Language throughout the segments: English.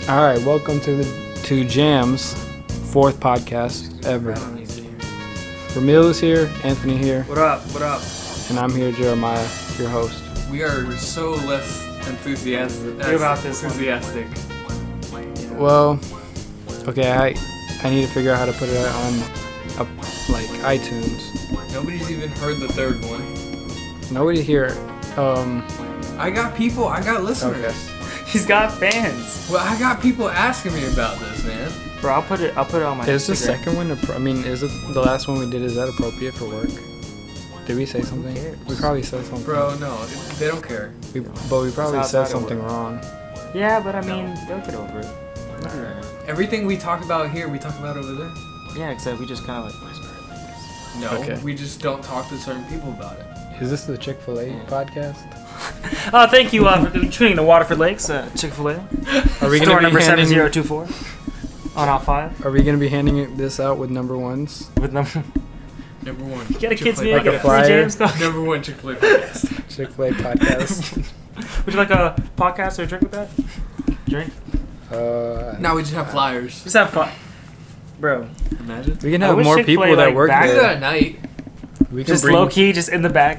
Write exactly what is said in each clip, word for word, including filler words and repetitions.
All right, welcome to the to Jam's fourth podcast ever. Ramil is here, Anthony here. What up? What up? And I'm here, Jeremiah, your host. We are so less enthusiastic. about this enthusiastic. Well, okay, I I need to figure out how to put it on a, like iTunes. Nobody's even heard the third one. Nobody here. Um. I got people. I got listeners. Okay. He's got fans. Well, I got people asking me about this, man. Bro, I'll put it. I'll put it on my. Is the Instagram. second one? Appro- I mean, is it the last one we did? Is that appropriate for work? Did we say something? We probably said something. Bro, no, it, they don't care. We, but we probably It's said outside of something work. wrong. Yeah, but I mean, they'll get over it. Alright. Everything we talk about here, we talk about over there. Yeah, except we just kind of like whisper it like this. No, Okay. we just don't talk to certain people about it. Is this the Chick-fil-A Yeah. podcast? Oh, thank you uh, for tuning to Waterford Lakes, uh, Chick-fil-A. Are we Store gonna be number seven handing? zero two four on aisle five. Are we gonna be handing this out with number ones? With number. Number one. Get a kids Chick-fil-A meal, Like a get a free flyer? James Coke. Number one Chick-fil-A podcast. Chick-fil-A podcast. Would you like a podcast or a drink with that? Drink? uh, Now we just have flyers. Just have fun. Bro, Imagine. we can I have wish more Chick-fil-A, people that like, work back- I do there. that at night. We can just bring. low key, just in the back.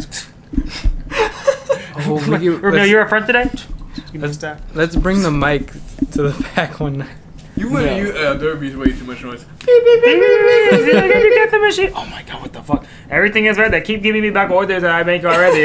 Oh, we can- Romeo, let's, you're up front today? let's, let's bring the mic to the back one night. You would. No. You. Uh, there would be way too much noise. Get the machine. Oh my god, what the fuck? Everything is right. They keep giving me back orders that I make already.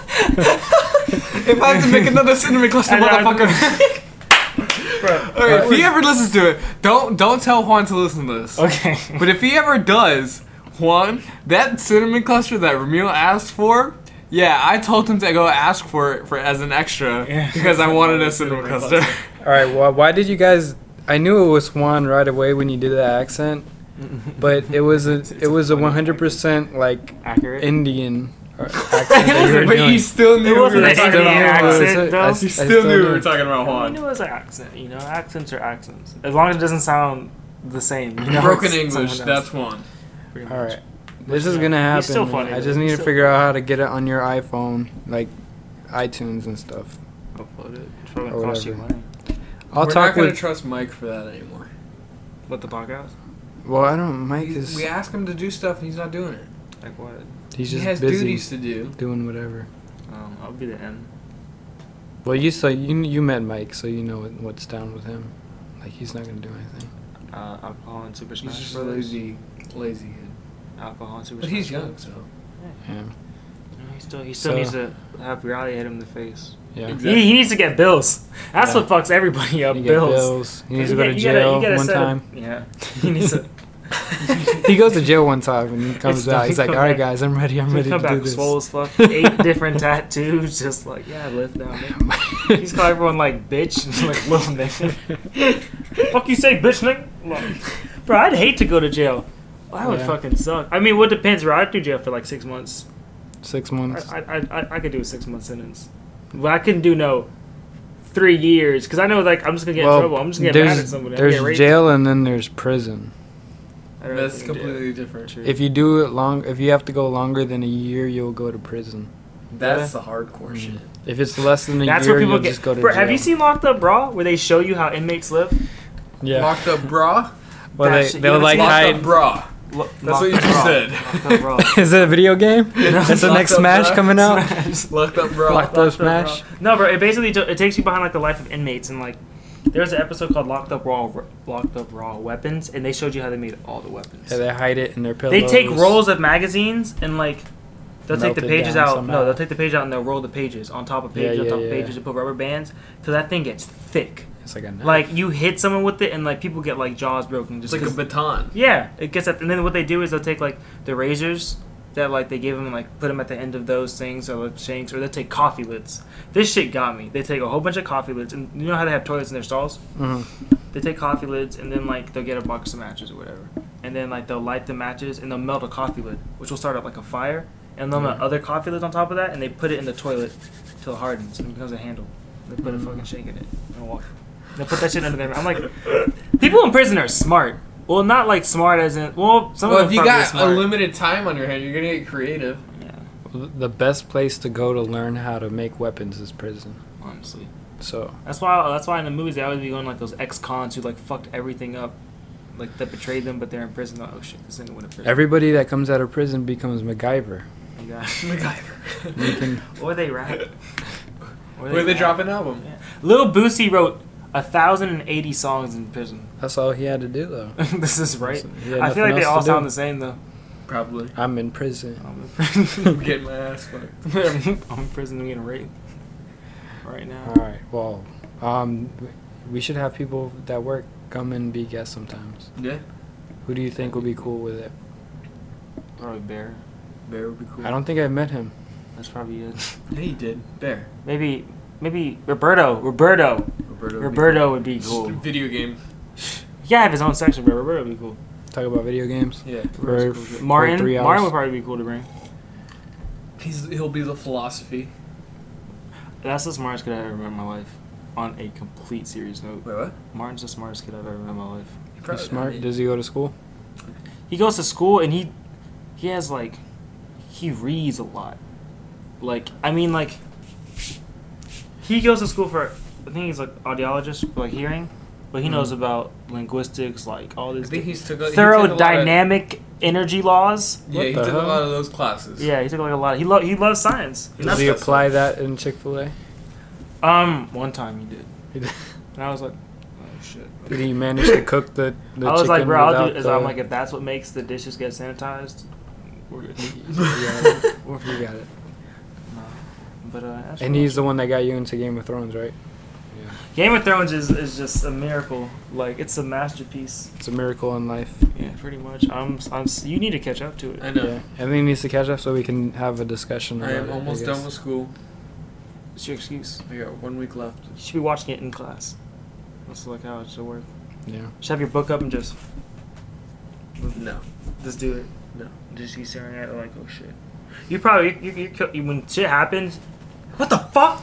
If I have to make another cinnamon cluster, I know, I- motherfucker. Bro. Alright, if he ever listens to it, don't don't tell Juan to listen to this. Okay. But if he ever does, Juan, that cinnamon cluster that Ramil asked for, yeah, I told him to go ask for it for as an extra Yeah. because I wanted a cinnamon cluster. All right. Well, why did you guys? I knew it was Juan right away when you did the accent, but it was a it was a one hundred percent like Accurate. Indian uh, accent that you were But doing. you still knew It we wasn't were an talking Indian about Juan. accent, though. I You still still knew we knew. were talking about I mean, Juan. it was an accent, you know. Accents are accents. As long as it doesn't sound the same. You know, Broken it's English, someone that's else. Juan. Pretty All much. right. This is gonna happen. He's still man. funny, I though. just need He's to still figure funny. out how to get it on your iPhone, like iTunes and stuff. Upload it. It's probably Or gonna cost you whatever. money. I'll we're talk not gonna with. trust Mike for that anymore. What, the podcast? Well, I don't. Mike We, is. we ask him to do stuff and he's not doing it. Like what? He's He just has busy duties to do. doing whatever. Um, I'll be the M. Well, you so you you met Mike, so you know what, what's down with him. Like he's not gonna do anything. Uh, alcohol and Super He's Smash just Brothers. lazy, lazy kid. Alcohol and Super But Smash he's young, Brothers. so. Yeah. You know, he still he still So- needs to have reality hit him in the face. Yeah. Exactly. He, he needs to get bills. That's Yeah. what fucks everybody up. You get Bills. bills. He needs to You go to get- you gotta- jail you gotta one set up- time. Yeah. He needs to. He goes to jail one time and he comes It's out. done. He's like, Come "All right, back- guys, I'm ready. I'm He'll ready to come back do this." swole as fuck. Eight different tattoos. Just like, yeah, lift down. Nigga. He's calling everyone like bitch. And like, little nigga. Fuck you say bitch, nigga? Like, bro, I'd hate to go to jail. That would Yeah. fucking suck. I mean, what depends, bro? I'd do jail for like six months. Six I, months. I, I, I could do a six month sentence. But I couldn't do no three years because I know like I'm just gonna get in trouble. I'm just gonna get mad at there's somebody. I'm gonna get there's raped. jail and then there's prison. I'd rather That's be in jail. completely different. True. If you do it long, if you have to go longer than a year, you'll go to prison. That's the hardcore Mm. shit. If it's less than a That's year, what people you'll get. just go to Bro, jail. have you seen Locked Up Raw where they show you how inmates live? Yeah. Locked up bra? Well, that they shit- they'll you like haven't Locked hide. up bra. Lo- That's Locked what you Up just Raw. said. Locked Up Raw. Is it a video game? That's the Locked next Up Smash Raw. coming out. Smash. Locked up bra. Locked up Smash. No, bro. It basically t- it takes you behind like the life of inmates and like there's an episode called Locked Up Raw, Locked Up Raw Weapons, and they showed you how they made all the weapons. Yeah, they hide it in their pillows. They take rolls of magazines and like they'll take the Melt it pages down out. somehow. No, they'll take the page out and they'll roll the pages on top of pages Yeah, on yeah, top of yeah. pages and put rubber bands because that thing gets thick. It's like a knife. Like you hit someone with it and like people get like jaws broken It's just like a 'cause- baton. yeah, it gets at, and then what they do is they'll take like the razors that like they give them and like put them at the end of those things or like shanks, or they take coffee lids. This shit got me. They take a whole bunch of coffee lids, and you know how they have toilets in their stalls? Mhm. They take coffee lids and then like they'll get a box of matches or whatever, and then like they'll light the matches and they'll melt a coffee lid, which will start up like a fire, and they'll melt Yeah. other coffee lids on top of that, and they put it in the toilet till it hardens and it becomes a handle. They put a Mm. fucking shake in it and walk. They put that shit under there. I'm like, people in prison are smart. Well, not like smart as in. Well, some Well, of if them you probably got smart. a limited time on your hand, you're gonna get creative. Yeah, The best place to go to learn how to make weapons is prison. honestly. So That's why. That's why in the movies they always be going like those ex-cons who like fucked everything up, like that betrayed them, but they're in prison. Like, oh shit, this ain't what in prison. everybody that comes out of prison becomes MacGyver. Yeah. MacGyver. You can, Or they rap. Or Where they rap. drop an album. Yeah. Lil Boosie wrote a thousand and eighty songs in prison. that's all he had to do though. This is right. He had I feel nothing like they else all to sound do. the same though. Probably. I'm in prison. I'm in prison. I'm getting my ass fucked. I'm in prison. I'm getting raped right now. All right. Well, um, we should have people that work come and be guests sometimes. Yeah. Who do you think would be cool with it? Probably Bear. Bear would be cool. I don't think I've met him. That's probably it. Yeah, he did. Bear. Maybe, maybe Roberto. Roberto. Roberto. Would Roberto would be Be cool. cool. Video game. He gotta have his own section, but Roberto would be cool. Talk about video games. Yeah. For, for Martin. three hours. Martin would probably be cool to bring. He's he'll be the philosophy. That's the smartest kid I've ever met in my life. On a complete serious note. Wait, what? Martin's the smartest kid I've ever met in my life. He He's smart. Does he go to school? He goes to school and he he has like he reads a lot. Like I mean like he goes to school for I think he's like audiologist for like hearing, but he Mhm. knows about linguistics, like all I this think he's took a, he thorough took a lot of- dynamic energy laws. Yeah, What he the took hell? a lot of those classes. Yeah, he took like a lot. He lo- he loves science. And Does that's- he apply that in Chick-fil-A? Um, one time he did, He did. and I was like, oh shit. Did he manage to cook the, the I was like, chicken bro, I'll without do. Is the- I'm like, if that's what makes the dishes get sanitized, we're good. yeah, you got it. No. But uh, that's And what- he's the one that got you into Game of Thrones, right? Yeah. Game of Thrones is, is just a miracle. Like it's a masterpiece. It's a miracle in life. Yeah, pretty much. I'm, I'm. You need to catch up to it. I know. Yeah. Everything needs to catch up so we can have a discussion I about am it, almost guess. done with school. What's your excuse? I got one week left. You should be watching it in class. That's like how it should work. Yeah. You should have your book up and just No. just do it. No. Just keep staring at it like, oh shit. You probably you, you, you, you when shit happens. What the fuck?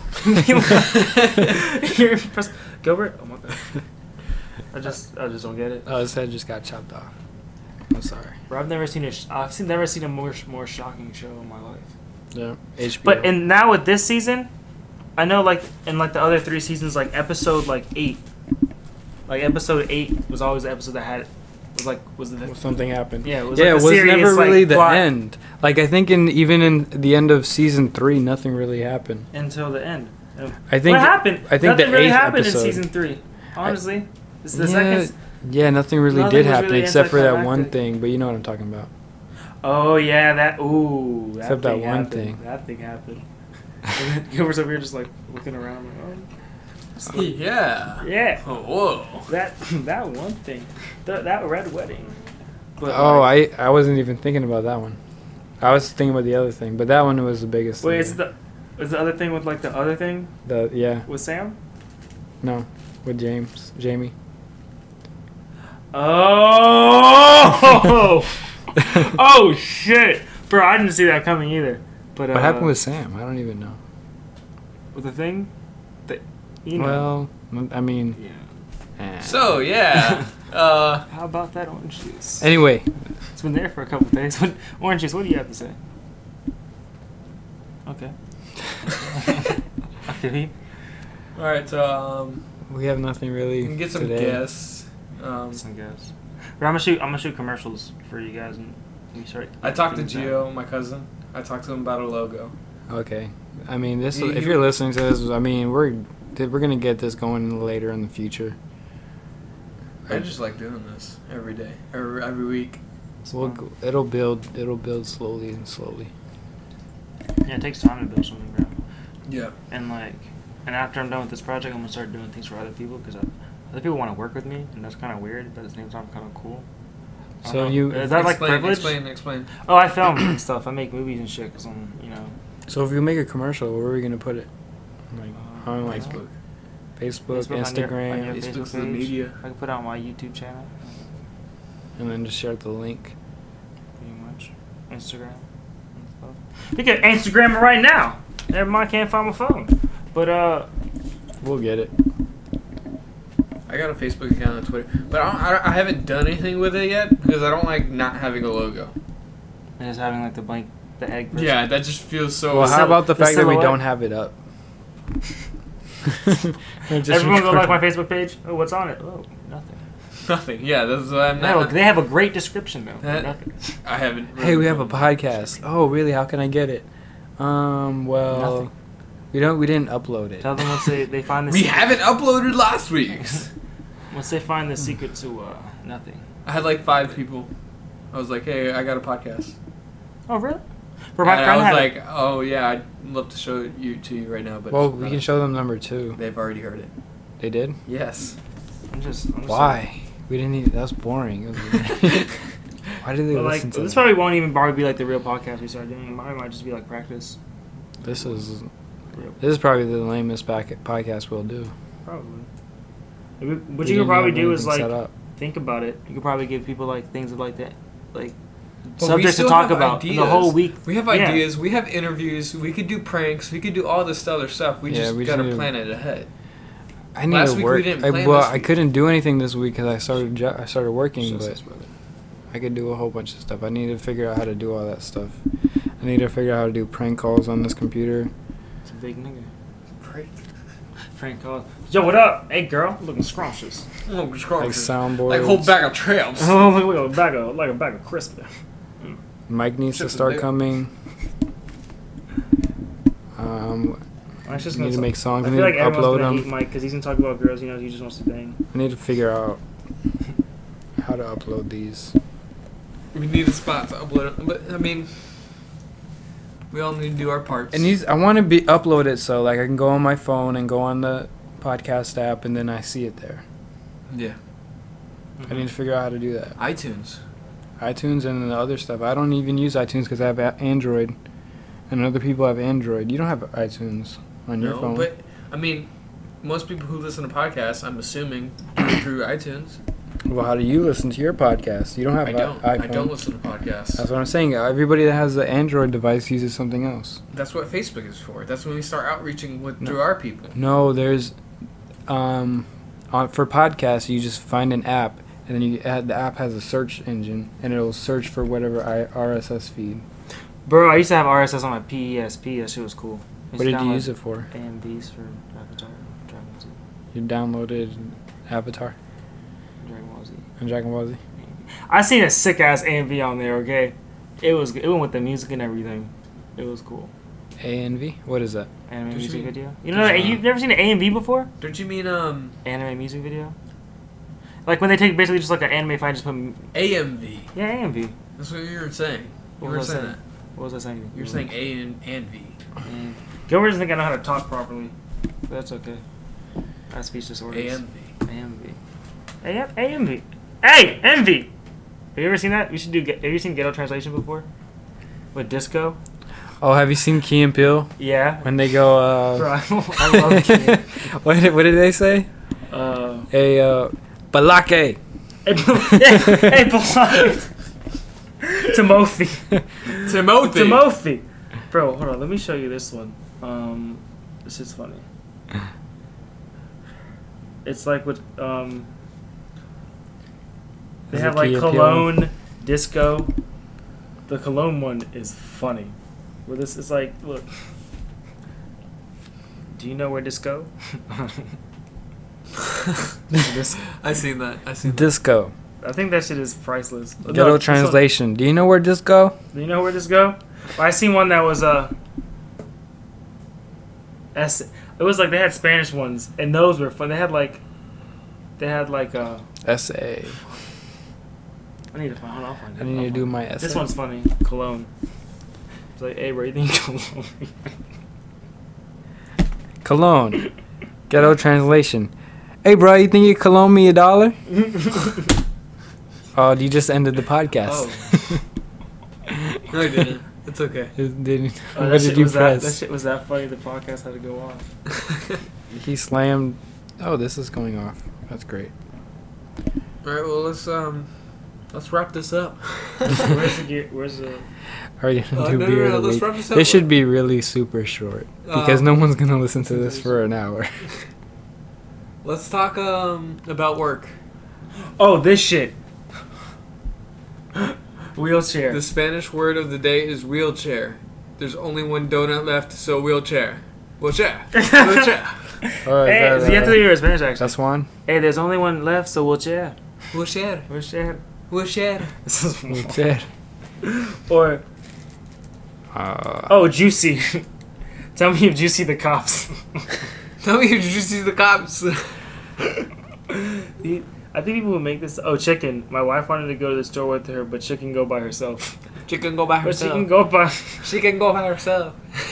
You're impressed. Gilbert? Oh my god. I just I just don't get it. Oh, his head just got chopped off. I'm sorry. Bro, I've never seen a sh- I've seen, never seen a more more shocking show in my life. Yeah. H B O. But and now with this season, I know like in like the other three seasons, like episode like eight, like episode eight was always the episode that had was like was the something happened. yeah it was yeah, like it the was serious, never like, really the plot end. Like I think in even in the end of season three, nothing really happened. until the end. I think what happened? I think Nothing the really eighth happened episode. in season three. Honestly, it's the yeah, second. yeah, nothing really Nothing did was happen really except for that one anticlimactic. thing. But you know what I'm talking about. Oh yeah, that ooh. That Except that thing one happened. thing. That thing happened. And then Gilbert's over here just like looking around like, oh. Yeah. Yeah, Oh, whoa. that that one thing, that, that red wedding. But Oh, like, I I wasn't even thinking about that one. I was thinking about the other thing, but that one was the biggest. wait, thing. is the is the other thing with like the other thing the yeah with Sam? no with James Jamie. Oh, oh shit, bro! I didn't see that coming either. But uh, What happened with Sam? I don't even know. with the thing? That you know. Well, I mean, yeah. eh. So, yeah. uh, How about that orange juice? anyway, It's been there for a couple days. What, orange juice, what do you have to say? Okay. I feel you. Alright, so, um, we have nothing really. we can get some today. guests. Um, Some guys. But I'm gonna shoot. I'm gonna shoot commercials for you guys and we start. I talked to things out. Gio, my cousin. I talked to him about a logo. Okay, I mean this. You- If you- you're listening to this, I mean we're we're gonna get this going later in the future. I just like doing this every day, every, every week. We'll, go- it'll build. It'll build slowly and slowly. Yeah, it takes time to build something, bro. Yeah. And like, and after I'm done with this project, I'm gonna start doing things for other people because other people want to work with me, and that's kind of weird, but at the same time, kind of cool. I don't So know. you- is that like explain, privilege? Explain, explain. Oh, I film and stuff. I make movies and shit because I'm, you know. So if you make a commercial, where are we gonna put it? Like Uh, on like Facebook. Facebook, Facebook, on your- Instagram, on your Facebook's Facebook the page. media. I can put it on my YouTube channel, and then just share the link. pretty much. Instagram and stuff. You can Instagram it right now. Never mind, can't find my phone. But uh, We'll get it. I got a Facebook account and Twitter, but I, don't, I, don't- I haven't done anything with it yet because I don't like not having a logo. and just having like the blank, the egg. Person. Yeah, that just feels so. Well, how sil- about the the fact that we silhouette? don't have it up? Just Everyone go like record- my Facebook page. Oh, what's on it? Oh, nothing. Nothing. Yeah, that's what I'm They have, a, not. they have a great description though. That- Nothing. I haven't. Hey, we have a podcast. Oh, really? How can I get it? Um, well, Nothing. we don't. We didn't upload it. Tell them once they, they find the We secret, haven't uploaded last week's. once they find the secret to uh nothing. I had like five people. I was like, hey, I got a podcast. Oh really? For my and friend I had was it. like, oh yeah, I'd love to show you to you right now, but Well, we uh, can show them number two. They've already heard it. They did. Yes. I'm just, I'm just Why? We didn't need. That was boring. It was- Why did they But like, listen to this that? probably won't even probably be like the real podcast we start doing. It might, might just be like practice. This is. Real. This is probably the lamest packet podcast we'll do. Probably. Maybe- What We you could didn't probably have do is anything like set up. think about it. You could probably give people like things of like that, like But we subjects to still talk have about in the ideas. whole week. We have Yeah. ideas. We have interviews. We could do pranks. We could do all this other stuff. We Yeah, just we just gotta need to- plan it ahead. I need Last to week we work. didn't I, plan well, this I week. couldn't do anything this week because I started. Jo- I started working, Just but us, brother. I could do a whole bunch of stuff. I need to figure out how to do all that stuff. I need to figure out how to do prank calls on this computer. It's a big nigga. Prank. Frank calls. Yo, what up? Hey, girl, looking scrumptious. Oh, Like scrumptious. soundboards. Like a whole bag of traps. Oh, look like a bag of like a bag of crisp. Mike needs to Chips and start dip. coming. Um, I just I need to make songs. I I need feel like to everyone's upload gonna hate them. Mike because he's gonna talk about girls. You know, he just wants to bang. I need to figure out how to upload these. We need a spot to upload it. But, I mean, we all need to do our parts. And these, I want to be uploaded so like I can go on my phone and go on the podcast app and then I see it there. Yeah. I need to figure out how to do that. iTunes. iTunes and the other stuff. I don't even use iTunes because I have a- Android, and other people have Android. You don't have iTunes on your No, phone. but, I mean, most people who listen to podcasts, I'm assuming, do it through iTunes. Well, how do you listen to your podcast? You don't have I an don't. iPhone. I don't listen to podcasts. That's what I'm saying. Everybody that has an Android device uses something else. That's what Facebook is for. That's when we start outreaching with No. through our people. No, there's, um, on, for podcasts, you just find an app, and then you add, the app has a search engine, and it'll search for whatever I, R S S feed. Bro, I used to have R S S on my P E S P. That shit was cool. What did you use it for? A M Vs for Avatar, Dragon Ball Z. You downloaded Avatar Dragon Ball Z. and Dragon Ball Z. I seen a sick ass A M V on there. Okay, it was it went with the music and everything. It was cool. A N V? What is that? Anime Did you music mean- video. You know, you've never seen an A M V before? Don't you mean um Anime music video. Like when they take basically just like an anime fight, just put m- A M V? yeah A M V. That's what you were saying. You What were was I saying saying? that. What was I saying? You're saying A and, and V. Mm. Gilbert doesn't think I know how to talk properly. But that's okay. I have speech disorders. A M V. A M V. A M V. Hey, M V. Have you ever seen that? We should do. Have you seen Ghetto Translation before? With disco? Oh, have you seen Key and Peele? Yeah. When they go, uh... Bro, I love Key. what, did, what did they say? Uh, A, uh... Balake! hey, hey, Blind. Timothy. Timothy. Timothy. Bro, hold on. Let me show you this one. Um, this is funny. It's like with um. They Is have it like Key and Peele? Cologne, disco. The Cologne one is funny. Where this is like, look. Do you know where disco? This- I seen that. I seen that. Disco. I think that shit is priceless. No, Ghetto this one- translation. Do you know where disco? Do you know where this go? I seen one that was uh S it was like they had Spanish ones and those were fun. They had like they had like uh S A. I need to find hold on, I'll find it. I need I'll to do find my it. S This A. one's funny. Cologne. It's like, hey bro, you think cologne? Cologne. Ghetto translation. Hey, bro, you think you could loan me a dollar? Oh, you just ended the podcast. Oh. No, I didn't. It's okay. It didn't- Oh, that what shit did you was that, that press? shit was that funny the podcast had to go off. He slammed. Oh, this is going off. That's great. All right. Well, let's um, let's wrap this up. Where's the gear where's the Are you gonna Uh, do no, no, beer no, of the let's week? wrap this up. This should be really super short because Um, no one's gonna listen to this for an hour. Let's talk um about work. Oh, this shit. Wheelchair. The Spanish word of the day is wheelchair. There's only one donut left, so wheelchair. Wheelchair. Wheelchair. Oh, is Hey, that, so you have to uh, do your Spanish accent. That's one. Hey, there's only one left, so we'll share. Wheelchair. We'll share. Wheelchair. This is Wheelchair. Or Uh, oh, Juicy. Tell me if Juicy the cops. Tell me if you see the cops. The- I think people who make this. Oh, Chicken. My wife wanted to go to the store with her, but she can go by herself. She can go by But she herself. can go by. She can go by herself.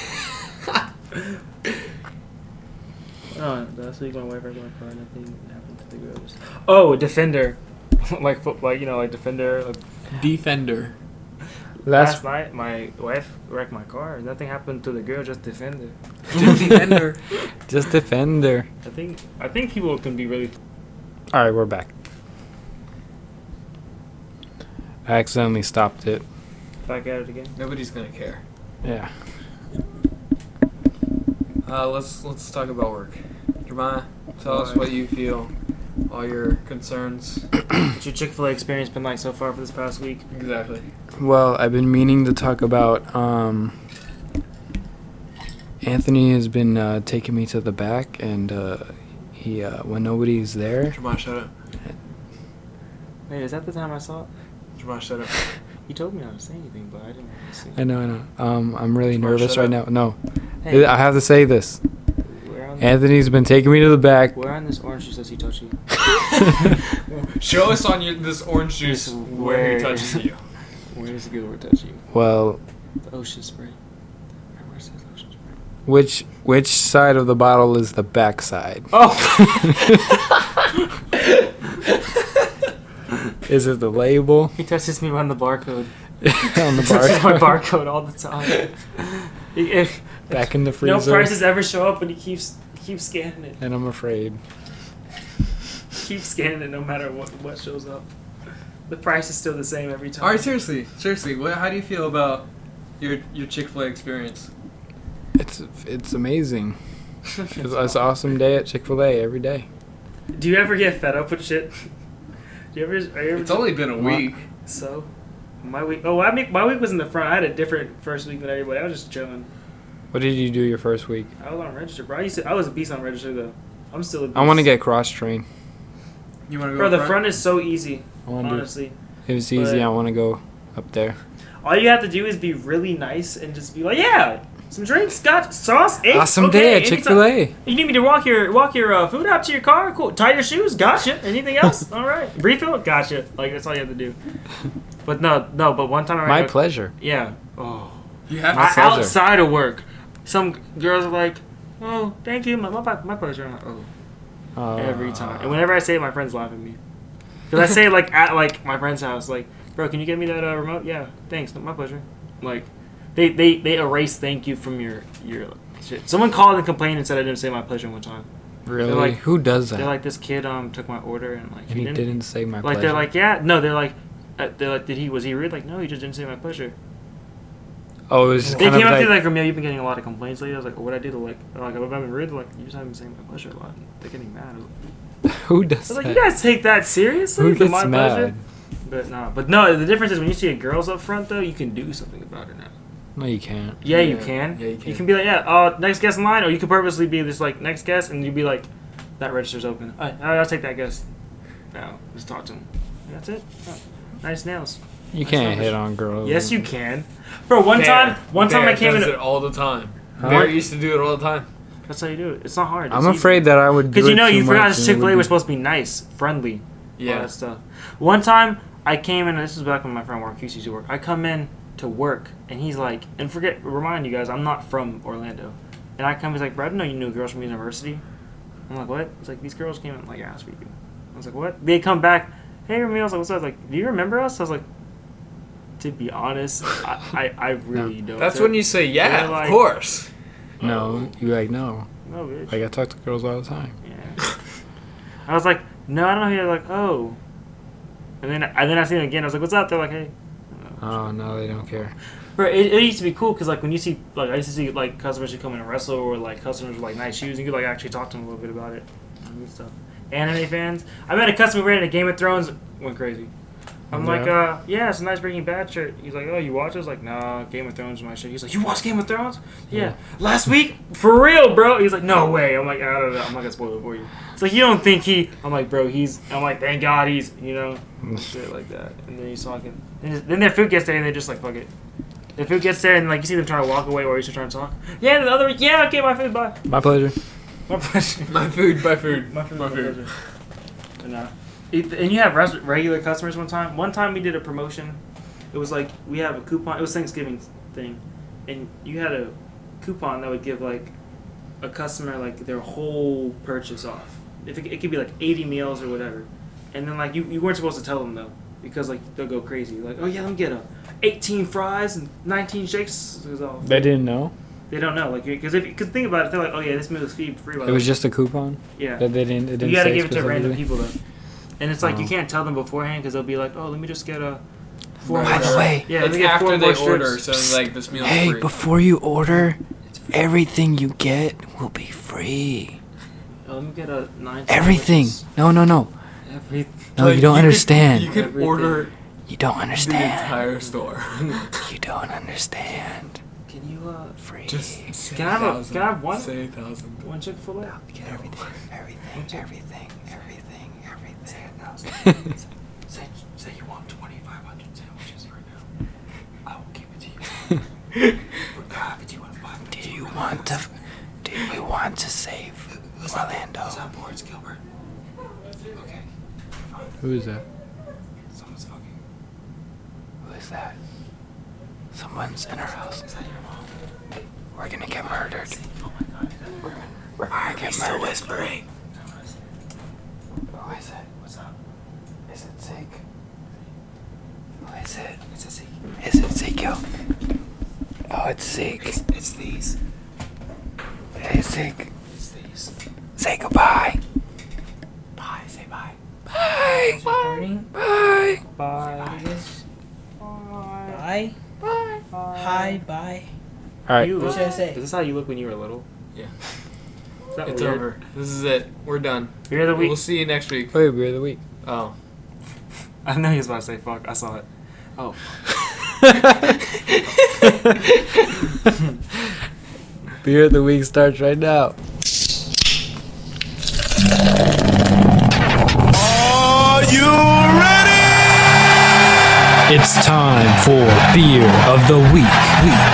Oh, last week my wife wrecked my car and nothing happened to the girl. Just- Oh, Defender. like foot, like you know, like Defender. Like, Defender. last last night, my wife wrecked my car. Nothing happened to the girl, just Defender. Just Defender. just Defender. I think I think people can be really. All right, we're back. I accidentally stopped it. Back at it again. Nobody's gonna care. Yeah. Uh, let's let's talk about work. Jeremiah, tell us Alright. what you feel, all your concerns. What's your Chick-fil-A experience been like so far for this past week? Exactly. Well, I've been meaning to talk about. Um, Anthony has been uh, taking me to the back, and uh, he uh, when nobody's there. Jeremiah, shut up. Wait, is that the time I saw it? Jeremiah, shut up. You told me not to say anything, but I didn't want to say. I know, I know. Um, I'm really Come on, nervous shut right up. now. No, Hey, I have to say this. where on, Anthony's been taking me to the back. where on this orange juice does he touch you? Show us on your this orange juice Just where he where- touches you. Where does it go where it touch you? Well, The ocean spray. Right where it says ocean spray. which which side of the bottle is the back side? Oh! Is it the label He touches me on the barcode. on the He touches my bar? barcode all the time. He- if Back in the no freezer. prices ever show up, but he keeps he keeps scanning it. And I'm afraid. Keep scanning it no matter what what shows up. The price is still the same every time. All right, seriously, seriously, what, how do you feel about your your Chick-fil-A experience? It's it's amazing. It's, it's an awesome day at Chick-fil-A every day. Do you ever get fed up with shit? Do you ever? Are you ever It's only been a week. so. My week. Oh, I mean, my week was in the front. I had a different first week than everybody. I was just chilling. What did you do your first week? I was on register, bro. I used to. I was a beast on register though. I'm still a beast. I want to get cross-trained. You want to go? Bro, the front? front is so easy. I want to. Honestly, If it's easy, but- I want to go up there. all you have to do is be really nice and just be like, "Yeah, some drinks, got sauce, eggs, Awesome okay, day at anytime- Chick-fil-A. You need me to walk your walk your uh, food out to your car? Cool. Tie your shoes? Gotcha. Anything else? All right. Refill? Gotcha. Like that's all you have to do. But no, no. But one time I My ran- pleasure. Yeah. Oh. You have I, to. pleasure. outside of work, some girls are like, "Oh, thank you, my my, my pleasure." I'm like, oh, Uh, every time. And whenever I say it, my friends laugh at me. Cause I say it like at like my friend's house, like, "Bro, can you get me that uh, remote?" Yeah, thanks, my pleasure. Like, they they they erase thank you from your your shit. Someone called and complained and said I didn't say my pleasure one time. Really? They're like- Who does that? They're like, "This kid um took my order and like and he didn't, say my like pleasure. they're like, yeah, no, they're like, uh, they're like, did he was he rude? Like, no, he just didn't say my pleasure. oh, it was They kind came of up to like, me like, Ramil, you've been getting a lot of complaints lately. I was like, what I do to like, they're like, have I been rude? They're like, you just haven't been saying my pleasure a lot. They're getting mad. I was like, who I does was like, that? you guys take that seriously? Who The gets my mad? pleasure? But no, but no. The difference is when you see a girls up front though, you can do something about it now. No, you can't. Yeah, you Yeah. can. Yeah, you can. You can be like, yeah, uh, next guest in line, or you could purposely be this like next guest, and you'd be like, that register's open. All right, I'll take that guest. Now, just talk to him. That's it. Oh, nice nails. You That's can't not hit the- on girls. Yes, you can. Bro, one Bear. time, one time Bear I came does in. it all the time. Huh? Bear used to do it all the time. That's how you do it. It's not hard. I'm afraid that I would do because you it know too you forgot much and it Chick Fil A would was be- supposed to be nice, friendly, all Yeah. that stuff. One time I came in. This was back when my friend Marcus used to work. I come in to work, and he's like, and forget, remind you guys, I'm not from Orlando, and I come, he's like, bro, I didn't know you knew girls from university. I'm like, what? He's like, these girls came in like asked for you. I was like, what? They come back. Hey, Ramil. I was like, what's up? I was like, do you remember us? I was like, to be honest, I, I, I really don't. That's when you say, yeah, They're like- of course. No, you like no. No, bitch. Like I talk to girls all the time. Yeah. I was like, no, I don't know who you're like, oh. And then and then I see them again. I was like, what's up? They're like, hey. Oh no, they don't care. Bro, it, it used to be cool because like when you see like I used to see like customers who come in and wrestle or like customers with like nice shoes, and you could like actually talk to them a little bit about it and stuff. Anime fans. I met a customer who ran into Game of Thrones, went crazy. I'm Yeah. like, uh, yeah, it's a nice Breaking Bad shirt. He's like, oh, you watch it? I was like, nah, Game of Thrones is my shit. He's like, you watch Game of Thrones? Yeah. Last week? For real, bro? He's like, no way. I'm like, I don't know. I'm not gonna spoil it for you. It's like, you don't think he... I'm like, bro, he's... I'm like, thank God he's, you know, shit like that. And then he's talking. And then their food gets there and they're just like, fuck it. Their food gets there and like you see them trying to walk away or he's just trying to talk. Yeah, and the other, yeah, okay, my food, bye. My pleasure. My pleasure. My food, my food, My food, my my food. pleasure. And, uh, it- and you have res- regular customers one time. One time we did a promotion. It was like we have a coupon. It was Thanksgiving thing, and you had a coupon that would give like a customer like their whole purchase off. If it, it could be like eighty meals or whatever, and then like you, you weren't supposed to tell them though because like they'll go crazy. Like, oh yeah, let me get a eighteen fries and nineteen shakes. It was all They didn't know. They don't know, like, because if because think about it, they're like, oh yeah, this meal is free free. By It was just a coupon. yeah. That they didn't. It didn't You gotta say give it to random specifically? people though, and it's like you Oh. can't tell them beforehand because they'll be like, oh, let me just get a. Four By more- the way, yeah, let it's me get four after more they order, strips. so like this meal is Hey, free. before you order, everything you get will be free. Oh, let me get a nine. Everything. sandwiches. No, no, no. Every. No, Like, you don't could- understand. You could Everything. order You don't the understand. entire store. You don't understand. Can you uh Free. Just say Can I have a- thousand. can I have one? Say a thousand. one Chick Fil A? Get everything, everything, everything, everything, everything. Say say you want twenty five hundred sandwiches right now. I will give it to you. I'll have it to you in five. Do you want to? Do we want to save Orlando? Who's on board, Gilbert? Okay. Who is that? Someone's fucking. Who is that? Someone's in our house. Is that your mom? We're gonna get murdered. Oh my god. We're gonna get murdered. whispering. Who is it? What's up? Is it Zeke? Who is it? It's a Zeke. Is it Ezekiel? Oh, it's Zeke. It's, it's these. Hey, Zeke. It's these. Say goodbye. Bye. Say bye. Bye. Recording. Bye. Bye. Bye. Bye. Hi. Bye. All right. You What look, should I say? Is this how you look when you were little? Yeah. Is that It's weird? over. This is it. We're done. Beer of the week. We'll see you next week. Wait, beer of the week. Oh. I know he was about to say fuck. I saw it. Oh. Beer of the week starts right now. Are you ready? It's time for beer of the week. Week.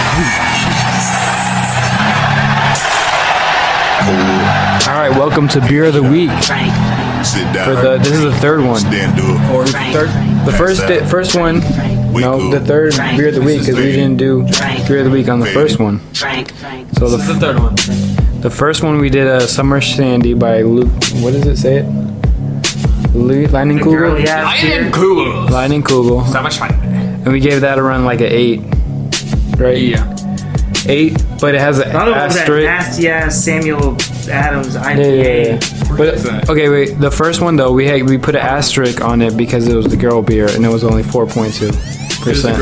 All right, welcome to beer of the week. Sit down. For the this is the third one. Stand up. Or third, the first di- first one. No, the third beer of the week because we didn't do beer of the week on the first one. So This is the the third one. the first one we did a Summer Shandy by Luke. What does it say? It. Lu- Lightning The girly Kugel. ass beer. cool. Lightning Kugel. So much fun. And we gave that around like an eight. Right? Yeah. Eight, but it has an Another one was that asterisk. nasty ass Samuel Adams I P A. Yeah, yeah, yeah. What is that? But okay, wait. The first one though, we had we put an asterisk on it because it was the girl beer, and it was only four point two percent.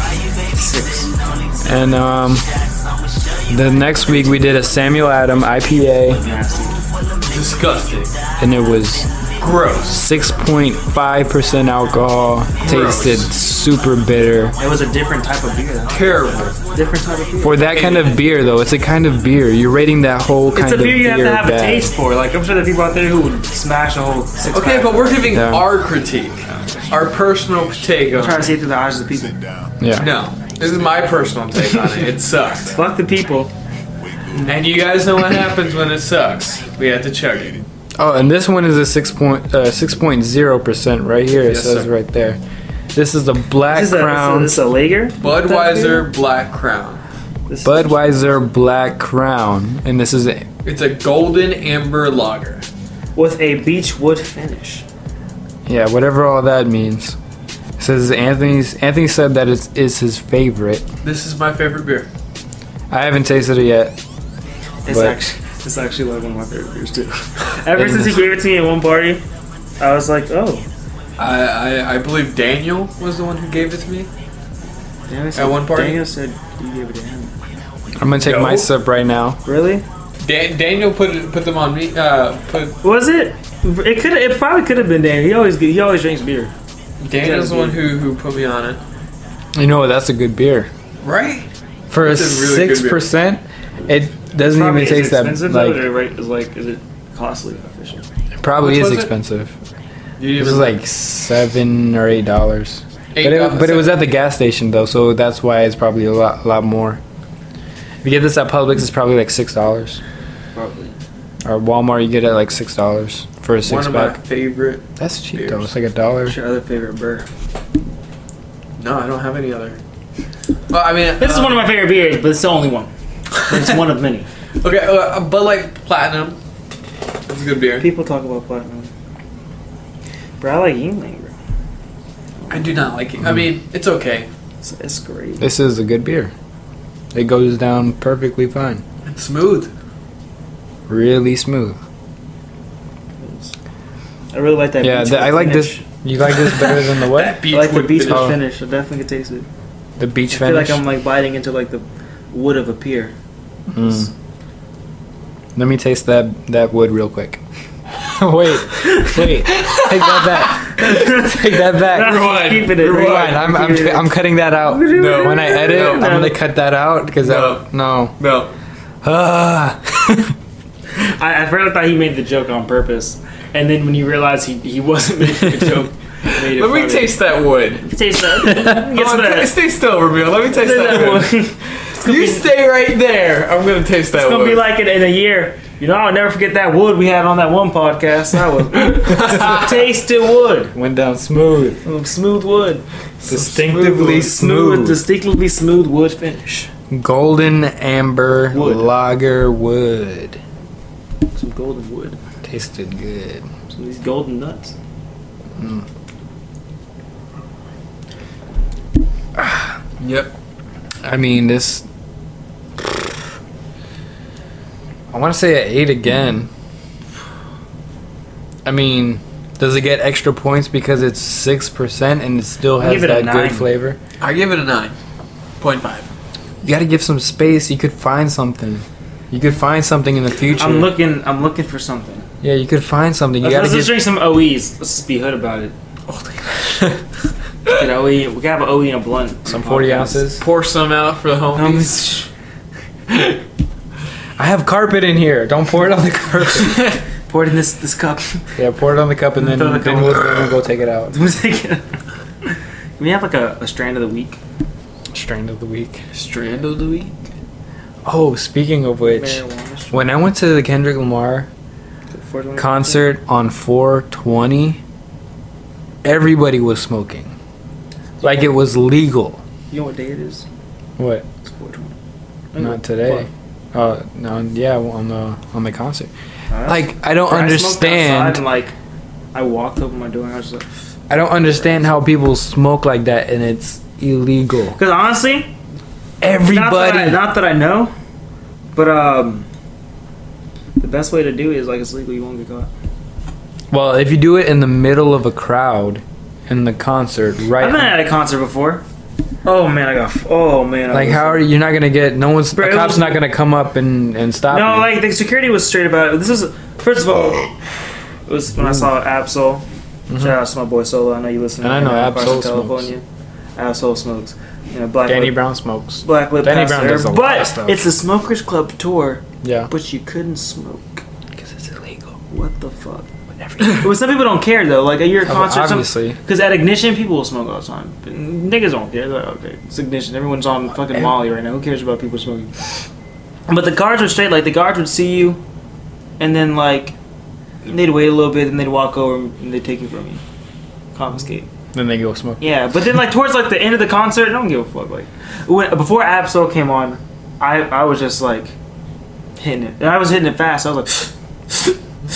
And um, the next week we did a Samuel Adams I P A, Nasty. Disgusting. and it was Gross. six point five percent alcohol. Tasted super bitter. It was a different type of beer though. Terrible. Different type of beer. For that kind of beer though, it's a kind of beer. You're rating that whole kind It's a of beer you have to have bad. a taste for. Like I'm sure there are people out there who would smash a whole six Okay, pack. but we're giving Yeah. our critique. Our personal take on trying to it. see it through the eyes of the people. Sit down. Yeah. No. This is my personal take on it. It sucked. Fuck the people. And you guys know what happens when it sucks. We have to chug it. Oh, and this one is a six point uh, six point zero percent right here. It Yes, says sir. right there. This is the Black This is a, Crown this is a Lager. Budweiser Black Crown. This- Budweiser Black Crown, and this is a, It's a golden amber lager. with a beechwood finish. yeah, whatever all that means. It says Anthony's. Anthony said that it's is his favorite. This is my favorite beer. I haven't tasted it yet. It's But- actually it's actually like one of my favorite beers too. Ever since he gave it to me at one party, I was like, oh. I, I I believe Daniel was the one who gave it to me. Daniel said, one party? Daniel said you gave it to him. I'm gonna take No. my sip right now. Really? Dan, Daniel put it, put them on me. Uh, put Was it? It could. It probably could have been Daniel. He always he always drinks beer. Daniel's the one who who put me on it. You know what? That's a good beer. Right. For a It's a really good beer. six percent, it doesn't Probably even is taste that expensive, like. though, or, right, is like is it costly? Official. It probably How much is was it? expensive. You This is like seven or eight dollars. Eight But it, dollars. but it was at the gas station though, so that's why it's probably a lot, lot more. If you get this at Publix, it's probably like six dollars. Probably. Or Walmart, you get it at like six dollars for a one six of my pack. favorite. That's cheap beers. though. It's like a dollar. What's your other favorite burr? No, I don't have any other. Well, I mean, This is uh, one of my favorite beers, but it's the only one. It's one of many. Okay, uh, but like Platinum, it's a good beer. People talk about platinum. Bro, I like Yingling, bro. I do not like it. I mean, it's okay. It's, it's great. This is a good beer. It goes down perfectly fine. It's smooth. Really smooth. I really like that. Yeah, beechwood th- I like finish. this. You like this better than the what? That I like the beechwood beechwood finish. Oh. finish. I definitely can taste it. The beach I feel finish. like I'm like biting into like the wood of a pier. Mm. Let me taste that that wood real quick. wait, wait. Take that back. Take that back. Rewind. Keeping it. Rewind. I'm, I'm, Keeping it. I'm cutting that out. No. When I edit, No. I'm gonna cut that out because No. no. No. Ah. I, at first I thought he made the joke on purpose, and then when you realize he he wasn't making a joke, it made it Let me funny. taste that wood. Taste that. Come Guess on, what? t- stay still, Ramil. Let me taste Taste that that wood. wood. You stay right there. I'm gonna taste that It's gonna wood. be like it in a year. You know, I'll never forget that wood we had on that one podcast. That was tasted wood, Went down smooth. Mm, smooth wood, Distinctively smooth, smooth. distinctively smooth wood finish. Golden amber Wood. lager wood. Some golden wood. Tasted good. Some of these golden nuts. Yep. I mean, this. I want to say an eight again. I mean, does it get extra points because it's six percent and it still I'll has give it a that good nine. flavor? I give it a nine point five. You got to give some space. You could find something. You could find something in the future. I'm looking. I'm looking for something. Yeah, you could find something. You Let's, got let's to just get. drink some O Es. Let's just be hood about it. Get O E. We can have an O E and a blunt. Some forty ounces. Pour some out for the homies. Um, I have carpet in here. Don't pour it on the carpet. pour it in this this cup. Yeah, pour it on the cup and then, Throw the then cup. we'll, we'll go take it out. Can we have like a, a strand of the week? Strain of the week. Strand of the week. Oh, speaking of which, Marijuana strand. when I went to the Kendrick Lamar four twenty concert on four twenty, everybody was smoking. Like it was legal. You know what day it is? What? It's four twenty. Not today. Oh no, yeah, on the on the concert. Like Like I don't understand. And like, I walked up my door and I was like, I don't understand how people smoke like that and it's illegal. because honestly, Everybody. Not that, I, not that I know, but um, the best way to do it is like it's legal. You won't get caught. Well, if you do it in the middle of a crowd in the concert, right? I've been at a concert before. Oh man, I got. Oh man. I Like was- how are you? You're not gonna get. No one's. Bro, the it cop's was- not gonna come up and and stop No, you. like the security was straight about it. This is first of all, it was when I saw Absol. Shout out to my boy Solo. I know you listen. And I to know him across Absol California. Absol smokes. You know, Black Danny Lip, Brown smokes. Black Lip Danny passed Brown there. does a lot but of stuff. it's a Smokers Club tour, Yeah. but you couldn't smoke. Because it's illegal. What the fuck? Well, some people don't care though. Like at your concert, obviously. because at Ignition, people will smoke all the time. But niggas don't care. They're like, okay, it's Ignition. Everyone's on fucking Ev- Molly right now. Who cares about people smoking? But the guards were straight. Like the guards would see you, and then like they'd wait a little bit, and they'd walk over and they'd take you from you, confiscate. Then they go smoke. Yeah, but then like towards like the end of the concert, I don't give a fuck. Like when before Absol came on, I I was just like hitting it, and I was hitting it fast. I was like,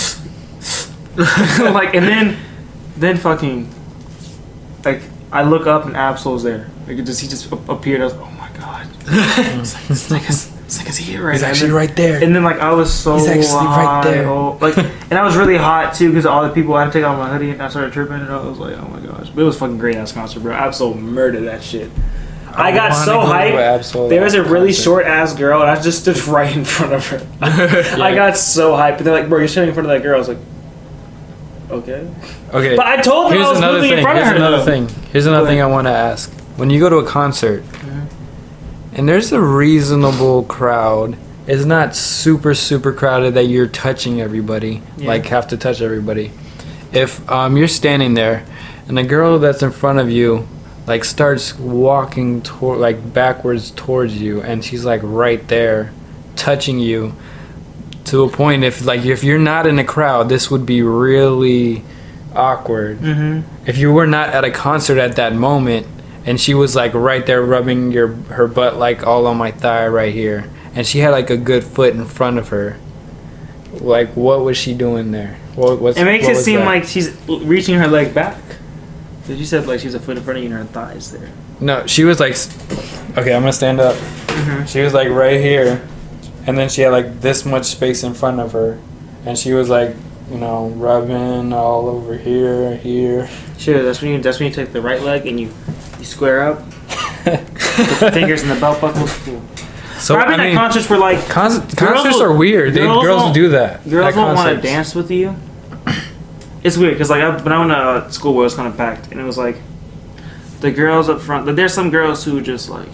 like, and then then fucking like I look up and Absol's there. Like it just he just a- appeared. I was like, oh my god, it's like this nigga's it's like is he here right He's now? actually And then- right there. And then like I was so He's actually right high, there. oh, like, and I was really hot too because all the people I had to take off my hoodie and I started tripping and I was like, oh my gosh, but it was fucking great ass concert, bro. Absol murdered that shit. I, got wanna so go to hyped. Absol There was a really concert. short ass girl and I just stood right in front of her. I got so hyped. And they're like, bro, you're standing in front of that girl. I was like, Okay. Okay. But I told her I Here's was another moving thing. in front Here's of her. another though. thing. Here's another Go thing I ahead. want to ask. When you go to a concert, and there's a reasonable crowd, it's not super super crowded that you're touching everybody, Yeah. like have to touch everybody. If um, you're standing there, and the girl that's in front of you, like starts walking toward like backwards towards you, and she's like right there, touching you, to a point if like if you're not in a crowd, this would be really awkward. Mm-hmm. If you were not at a concert at that moment and she was like right there rubbing your her butt like all on my thigh right here, and she had like a good foot in front of her, like what was she doing there? What, what's, It makes what it was seem that? like she's reaching her leg back. Because you said like she's a foot in front of you and her thighs there. No, she was like s- okay, I'm gonna stand up. Mm-hmm. She was like right here, and then she had like this much space in front of her, and she was like, you know, rubbing all over here, here. Sure, that's when you that's when you take the right leg and you you square up, put the fingers in the belt buckles. Cool. So I've been I at mean, concerts where like con- girls concerts will- are weird. They, girls girls won't- do that. girls at don't want to concerts. dance with you. It's weird because like I, when I went to school where it was kind of packed and it was like the girls up front. There's some girls who just like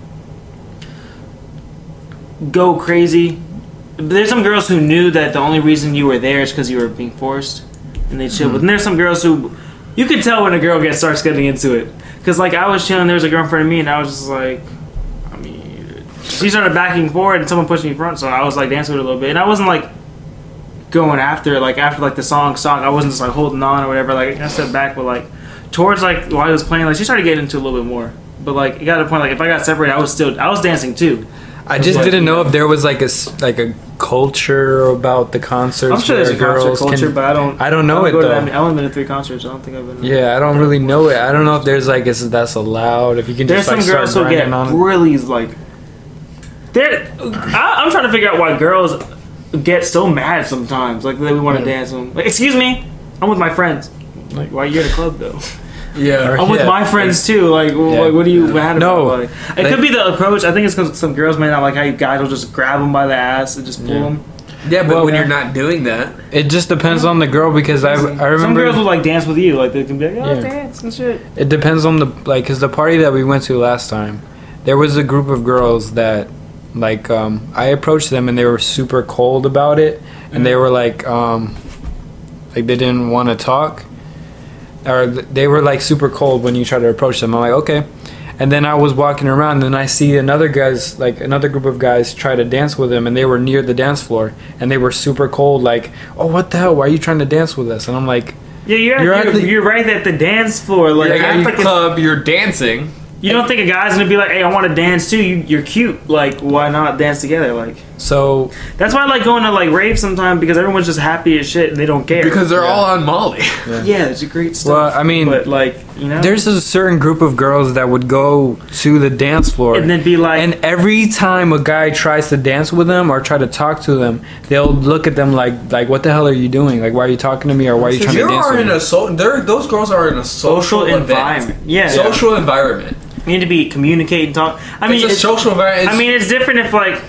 go crazy. There's some girls who knew that the only reason you were there is because you were being forced, and they chill. Hmm. But then there's some girls who you could tell when a girl gets starts getting into it. Because like I was chilling, there was a girl in front of me, and I was just like, I mean, she started backing forward, and someone pushed me in front, so I was like dancing with her a little bit, and I wasn't like going after her, like after like the song song. I wasn't just like holding on or whatever. Like I stepped back, but like towards like while I was playing, like she started getting into it a little bit more. But like it got to the point like if I got separated, I was still I was dancing too. I just like, didn't you know know. if there was like a s- like a culture about the concerts. I'm sure there's a where concert girls culture, can- but I don't. I don't know I it go to that though. many- I've only been to three concerts. I don't think I've been. to- Yeah, I don't really know it. I don't know if there's like is that's allowed. If you can There's just like some girls start who get grinding on it. really like. They're. I, I'm trying to figure out why girls get so mad sometimes. Like they want to Yeah. dance with them. Like, excuse me, I'm with my friends. Like, why you're in a club though? Yeah. I'm with Yeah. my friends too. Like, w Yeah. like what do you mad about? No. Like, it Like- could be the approach. I think it's because some girls may not like how you guys will just grab them by the ass and just pull Yeah. them. Yeah, but Well, when yeah. you're not doing that, It just depends on the girl because I I Some remember girls will like dance with you. Like they can be like, oh, Yeah. dance and shit. it depends on the like because the party that we went to last time, there was a group of girls that like um, I approached them and they were super cold about it, and they were like um, like they didn't want to talk, or th- they were like super cold when you try to approach them. I'm like okay, and then I was walking around and I see another guys like another group of guys try to dance with them, and they were near the dance floor and they were super cold like, oh what the hell, why are you trying to dance with us? And I'm like, Yeah, you're You're you're, at you're, the- right at the dance floor. Like, like I at the fucking- club, you're dancing. you don't think a guy's gonna be like, hey, I want to dance too. You, you're cute. Like, why not dance together? Like, so that's why I like going to like raves sometimes because everyone's just happy as shit and they don't care. Because they're Yeah. all on Molly. yeah, it's a great stuff. well I mean but like, you know, there's a certain group of girls that would go to the dance floor and then be like, and every time a guy tries to dance with them or try to talk to them, they'll look at them like like what the hell are you doing? Like why are you talking to me or why are you trying You to dance are with in me? a so. They're, those girls are in a social, social event. environment. Yeah, Social environment. you need to be communicate and talk. I mean, it's a it's- social environment. I mean, it's different if like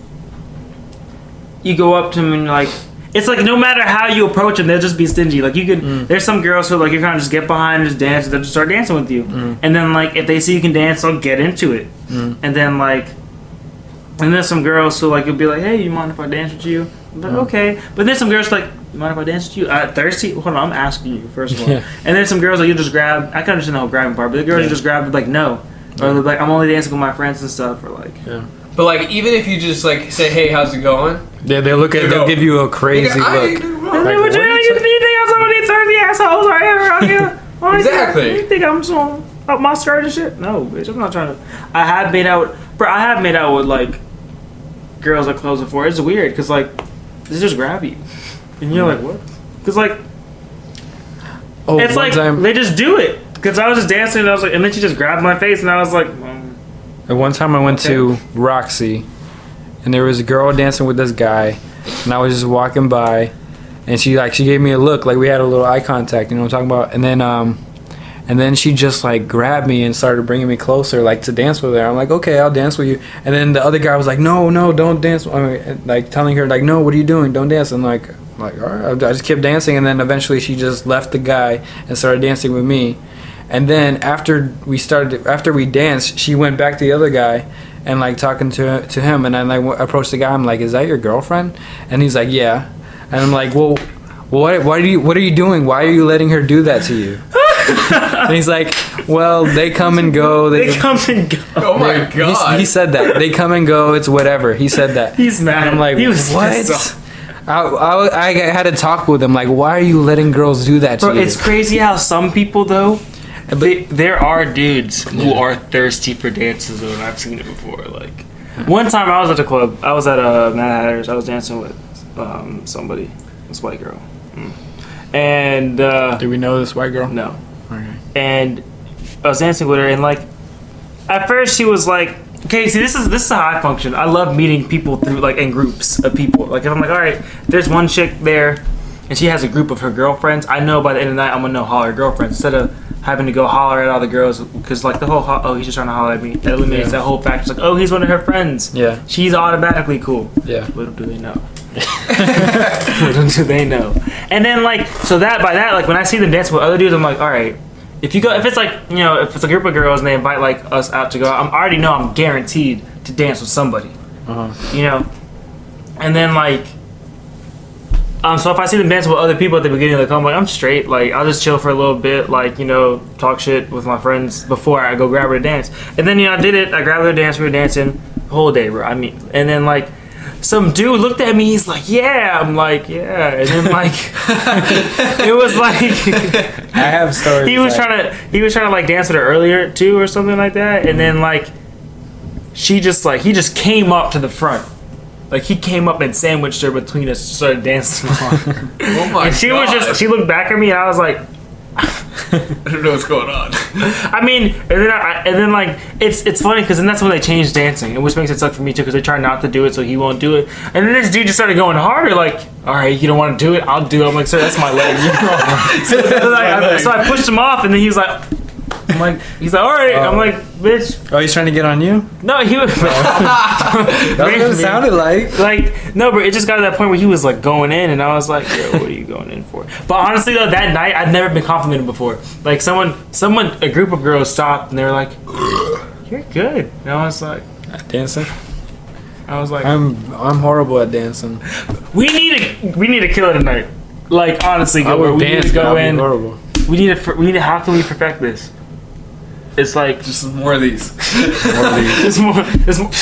you go up to them and like it's like no matter how you approach them, they'll just be stingy. Like you could, Mm. there's some girls who like you kind of just get behind and just dance, and they'll just start dancing with you. Mm. And then like if they see you can dance, they'll get into it. Mm. And then like, and there's some girls who like you'll be like, hey, you mind if I dance with you? But Mm. okay. But then some girls like, you mind if I dance with you? Uh, thirsty? Hold on, I'm asking you first of all. Yeah. And then some girls like you just grab. I can understand the whole grabbing part, but the girls Yeah. you just grab like no, or they're like I'm only dancing with my friends and stuff, or like. but like, even if you just like say, "Hey, how's it going?" They they look at They they'll go, give you a crazy Nigga, I- look. I Like, mean, what what you, are you you, saying? you think I'm some of these thirsty assholes right here around here? Oh, Exactly. You think I'm some up my skirt and shit? No, bitch. I'm not trying to. I have made out, bro. I have made out with like girls that close before. It's weird because like they just grab you, and you're like, what? Because like Oh, it's one like time, they just do it. Because I was just dancing and I was like, and then she just grabbed my face and I was like, um, at one time I went to Roxy, and there was a girl dancing with this guy, and I was just walking by, and she like she gave me a look, like we had a little eye contact, you know what I'm talking about, and then um, and then she just like grabbed me and started bringing me closer, like to dance with her. I'm like, okay, I'll dance with you, and then the other guy was like, no, no, don't dance. I mean, like telling her like, no, what are you doing? Don't dance. And like, like, all right. I just kept dancing, and then eventually she just left the guy and started dancing with me. And then after we started, after we danced, she went back to the other guy and like talking to to him. And I like w- approached the guy. I'm like, "Is that your girlfriend?" And he's like, "Yeah." And I'm like, "Well, what? Why do you? What are you doing? Why are you letting her do that to you?" And he's like, "Well, they come and go. They come and go. Oh my they- god. He, he said that they come and go. It's whatever. He said that. He's mad. And I'm like, He was what? pissed off. I, I, I had to talk with him. Like, why are you letting girls do that to Bro, you? it's crazy how some people though. They, there are dudes who are thirsty for dances, though, and I've seen it before. Like, one time I was at the club. I was at uh, Mad Hatter's. I was dancing with um, somebody, this white girl, mm. and uh, Do we know this white girl? no, Okay. and I was dancing with her, and like, at first she was like, okay, see, this is this is how I function. I love meeting people through like in groups of people. Like, if I'm like, all right, there's one chick there, and she has a group of her girlfriends. I know by the end of the night I'm gonna know all her girlfriends instead of having to go holler at all the girls, because like the whole ho- oh he's just trying to holler at me, that eliminates Yeah. that whole fact. It's like, oh, he's one of her friends. Yeah. She's automatically cool. Yeah. Little do they know. Little do they know. And then like, so that by that, like when I see them dancing with other dudes, I'm like, all right, if you go, if it's like, you know, if it's a group of girls and they invite like us out to go, I'm I already know I'm guaranteed to dance with somebody. Uh-huh. You know, and then like, um, so if I see them dancing with other people at the beginning, like I'm like, I'm straight. Like I'll just chill for a little bit, like, you know, talk shit with my friends before I go grab her to dance. And then, you know, I did it. I grabbed her to dance. We were dancing the whole day, bro. I mean, and then like, some dude looked at me. He's like, "Yeah." I'm like, "Yeah." And then like, it was like I have stories. he was like, trying to he was trying to like dance with her earlier too, or something like that. And then like, she just like he just came up to the front. Like he came up and sandwiched her between us, and started dancing on her. Oh my And she god. was just she looked back at me, and I was like, I don't know what's going on. I mean, and then I, and then like it's it's funny because then that's when they changed dancing, and which makes it suck for me too because they try not to do it so he won't do it. And then this dude just started going harder, like, all right, you don't want to do it, I'll do it. I'm like, sir, that's my leg. You know? so, then, like, I, so I pushed him off, and then he was like, I'm like, he's like, all right. I'm like, bitch, Oh, he's trying to get on you? no, he was. That's what it sounded like. Like, no, but it just got to that point where he was like going in, and I was like, yo, what are you going in for? But honestly, though, that night I'd never been complimented before. Like, someone, someone, a group of girls stopped, and they were like, you're good. And I was like, Dancing? I was like, I'm I'm horrible at dancing. we need to, we need to kill it tonight. Like, honestly, I go. would We dance, need to but go I'd be in. horrible. We need to. We need to. How can we perfect this? It's like Just more of these. There's more. There's more.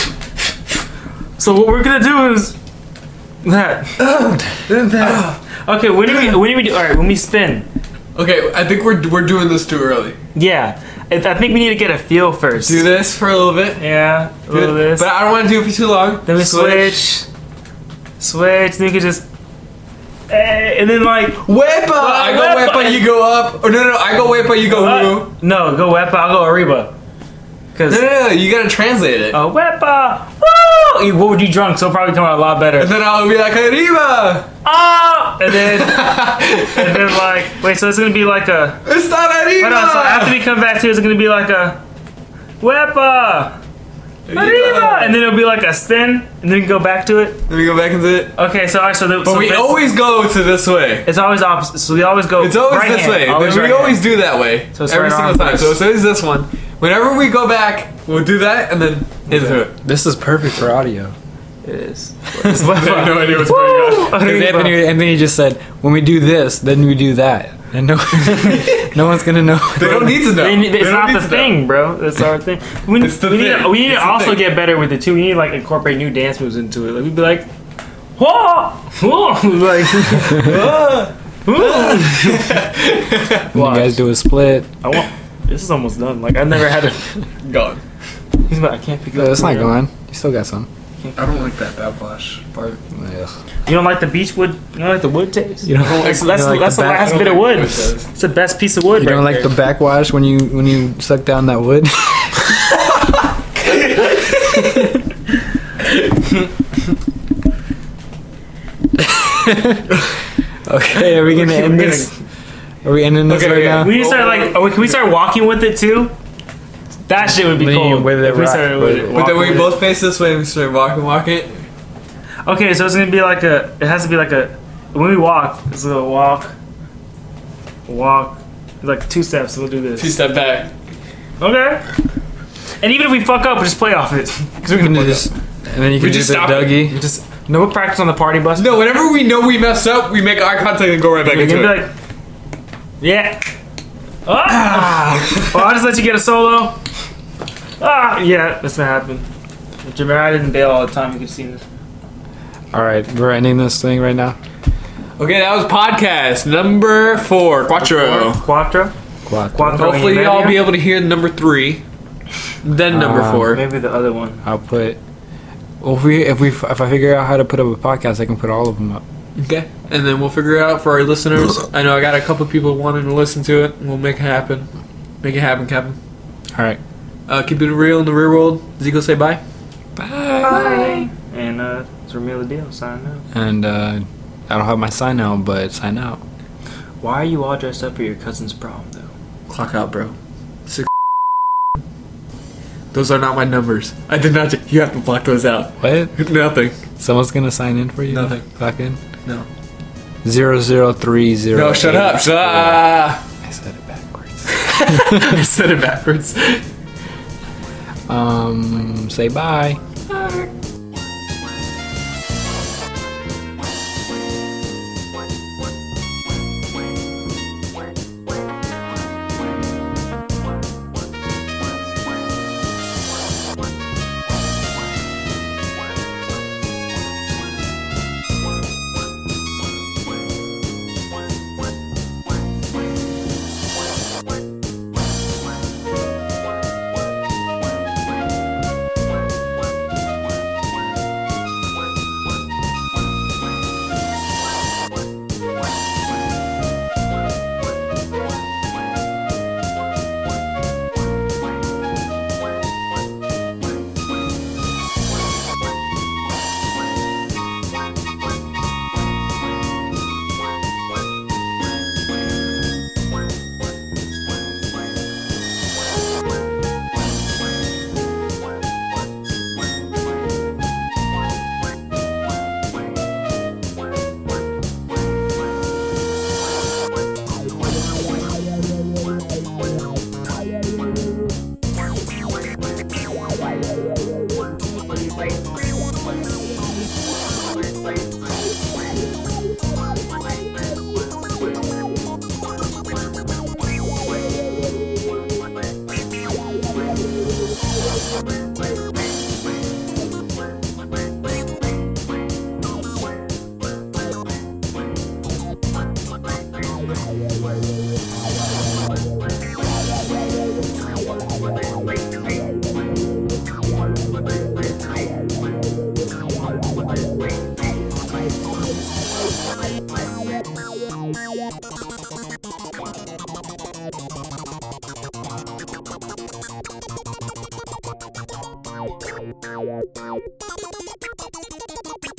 So what we're gonna do is that. Okay, when do we? When do we do? All right, when we spin. Okay, I think we're we're doing this too early. Yeah, I I think we need to get a feel first. Do this for a little bit. Yeah, a little Good. this. But I don't want to do it for too long. Then we switch. Switch. Then we can just. eh, And then like. Wepa! I go Wepa. Wepa, you go up. Or no, no, no, I go Wepa, you go Uh, Hulu. no, go Wepa. I'll go Ariba. Cause. No, no, no, you gotta translate it. Uh, Wepa! Woo! You- What would you drunk? So it'll probably come out a lot better. And then I'll be like, Arriba! Ah! And then, and then like, wait, so it's gonna be like a. It's not Arriba! Hold on, so after we come back to it, it's gonna be like a. Wepa! Arriba! And then it'll be like a spin, and then we go back to it. Then we go back into it. Okay, so alright, so, the, But so we this- always go to this way. It's always opposite. So we always go. It's always right this hand, way. Always we right always hand. do that way. So it's every right single on time. first. So, so is this one. Whenever we go back, we'll do that and then into it. This is perfect for audio. It is. I have no idea what's going on. Because Anthony, Anthony just said, when we do this, then we do that. And no, no one's going to know. They don't need to know. They need- They it's don't not need the to thing, bro. That's our thing. We, It's the we need, thing. we need It's to the also thing. get better with it too. We need to like incorporate new dance moves into it. Like we'd be like, whoa, whoa, like, whoa, whoa. When you guys do a split. I want. This is almost done. Like I never had a. Gone. He's about. I can't pick it No, up. it's not gone. You still got some. I don't like that backlash part. Ugh. You don't like the beech wood? You don't like the wood taste? You don't That's, like- that's, you don't like that's the the, back- last I don't bit of like wood. wood taste. It's the best piece of wood. You right don't like there. the backwash when you when you suck down that wood? Okay, are we gonna Okay, end we're this? Are we ending this Okay, right okay. now? We need to start like. oh, Can we start walking with it too? That shit would be Lean cool. with it, if we rock started with with it. it. But walking then we with both face this way and we start walking, walking. it. Okay, so it's gonna be like a. It has to be like a. when we walk, it's a little walk, walk, like two steps. We'll do this. Two step back. Okay. And even if we fuck up, we'll just play off it. Because we're And gonna then fuck just, up. and then you We can do just the stop it. Dougie. We just no we'll practice on the party bus. No, whenever we know we messed up, we make eye contact and go right back You're into gonna be it. like, yeah. Ah. Or I'll just let you get a solo. Ah, yeah, that's gonna happen. If Jameer didn't bail all the time, you could see this. All right, we're ending this thing right now. Okay, that was podcast number four, Quattro. Quattro. Quattro. Quattro. Hopefully, Media? y'all be able to hear number three, then number Um, four. Maybe the other one. I'll put. Well, if we if we if I figure out how to put up a podcast, I can put all of them up. Okay, and then we'll figure it out for our listeners. I know I got a couple people wanting to listen to it. We'll make it happen. Make it happen, Captain. All right. Uh, keep it real in the real world. Zico, say bye. Bye. And uh, it's Ramil the Deal signing out. And uh, I don't have my sign out, but sign out. Why are you all dressed up for your cousin's prom, though? Clock out, bro. Six. Those are not my numbers. I did not. You have to block those out. What? Nothing. Someone's gonna sign in for you? Nothing. Clock in. No. Zero zero three zero. No, shut up. Shut up. I said it backwards. I said it backwards. Um, say bye. Wow.